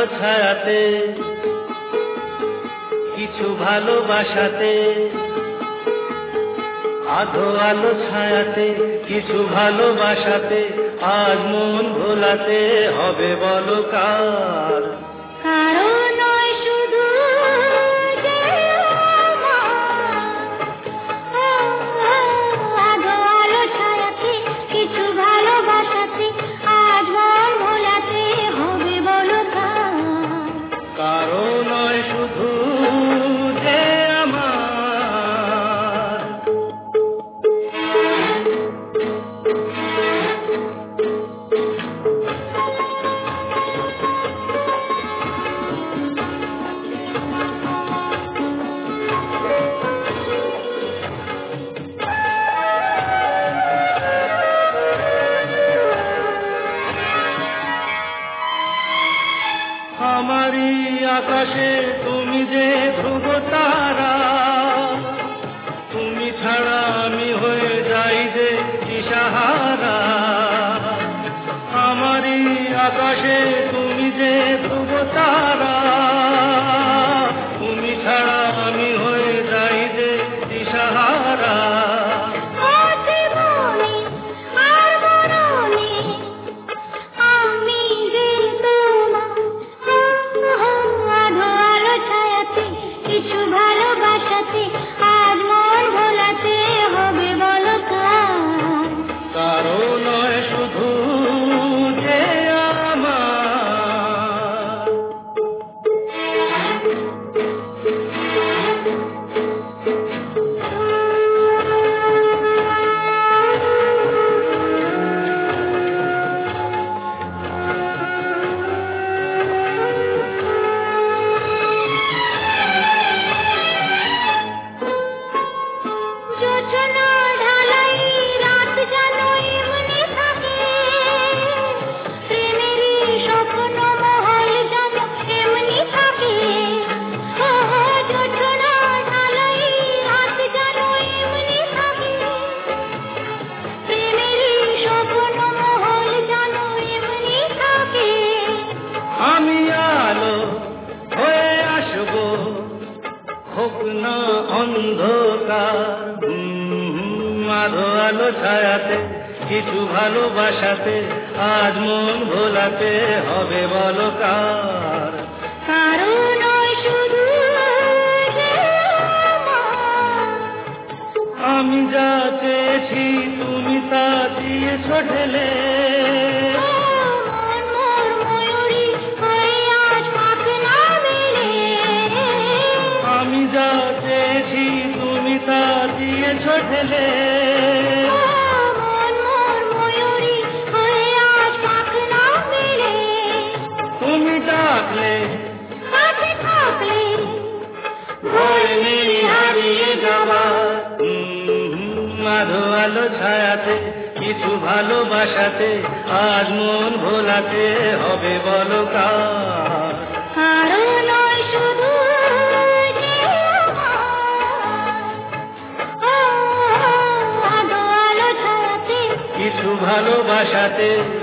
আলো ছায়াতে কিছু ভালোবাসাতে, আধো আলো ছায়াতে কিছু ভালোবাসাতে আজ মন ভোলাতে হবে বলো কার? কারণ নয় শুধু যে আধো আলো ছায়াতে কিছু ভালোবাসাতে আজ মন ভোলাতে হবে বলো কার? কারণ নয় শুধু যে আমারই আকাশে তুমি যে ধ্রুব তারা, তুমি ছাড়া আমি হয়ে যাই যে দিশাহারা। আমারই আকাশে তুমি যে ধ্রুব তারা, তুমি ছাড়া আমি হয়ে যাই যে দিশাহারা। কিছু ভালোবাসাতে আজ মন ভোলাতে হবে বলো কার? কারো নয় শুধু যে আমি আলো হয়ে আসবো, হোক না অন্ধকার। আধো আলো ছায়াতে কিছু ভালোবাসাতে আজ মন ভোলাতে হবে বলো কার? কারণ নয় শুধু যে আমি যা চেয়েছি তুমি তা দিয়েছ ঢেলে। আমি যা চেয়েছি তুমি তা দিয়েছ ঢেলে। তুমি ডাকলে ভয় নেই হারিয়ে যাবার। আধো আলো ছায়াতে কিছু ভালোবাসাতে আজ মন ভোলাতে হবে বলো কার? কারণ নয় শুধু যে আধো আলো ছায়াতে কিছু ভালোবাসাতে